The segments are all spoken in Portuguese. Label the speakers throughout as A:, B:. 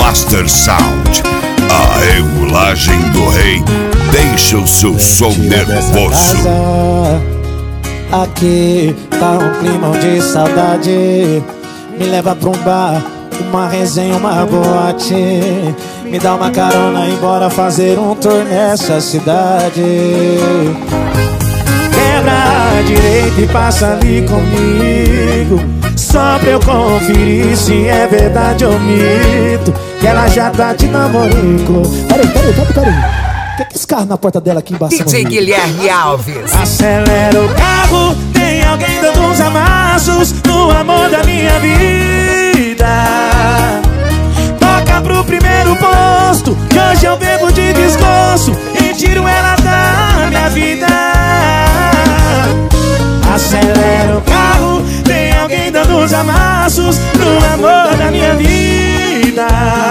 A: Master Sound, a regulagem do rei deixa o seu som nervoso.
B: Aqui tá um climão de saudade. Me leva pra um bar, uma resenha, uma boate. Me dá uma carona e bora fazer um tour nessa cidade. Quebra a direita e passa ali comigo, só pra eu conferir se é verdade ou mito que ela já tá de namorico. Peraí. O que é esse carro na porta dela aqui embaixo?
C: DJ Guilherme Alves.
B: Acelera o carro, tem alguém dando uns amassos no amor da minha vida. Toca pro primeiro posto, que hoje eu bebo de desgosto e tiro ela da minha vida. Acelera o carro, tem alguém dando uns amassos no amor da minha vida.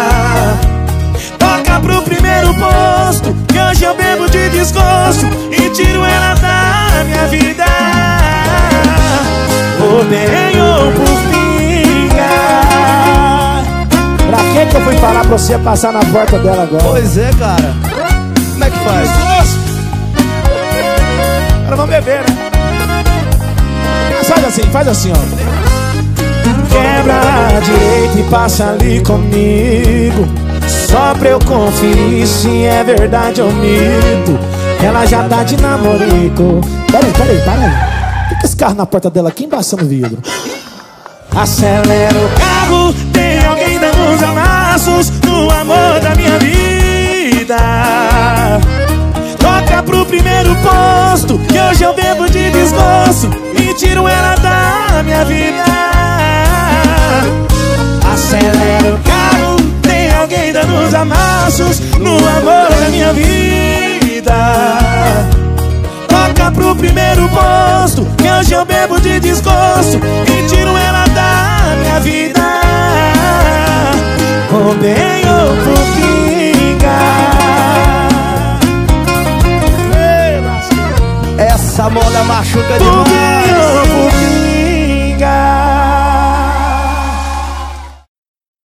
B: Toca pro primeiro posto, que hoje eu bebo de desgosto e tiro ela da minha vida. Por bem ou por pinga. Pra que eu fui falar pra você passar na porta dela agora?
D: Pois é, cara. Como é que faz?
B: Agora vamos beber, né? Faz assim, ó. Quebra a direita e passa ali comigo, só pra eu conferir se é verdade ou mito que ela já tá de namorico. Peraí. O que esse carro na porta dela aqui embaçando o vidro? Acelera o carro, tem alguém dando uns amassos no amor da minha vida. Toca pro primeiro posto, que hoje eu bebo de desgosto e tiro ela da minha vida. Acelera o carro, tem alguém dando uns amassos no amor da minha vida. Toca pro primeiro posto, que hoje eu bebo de desgosto e tiro ela da minha vida. Por bem ou por pinga.
D: Essa moda machuca demais.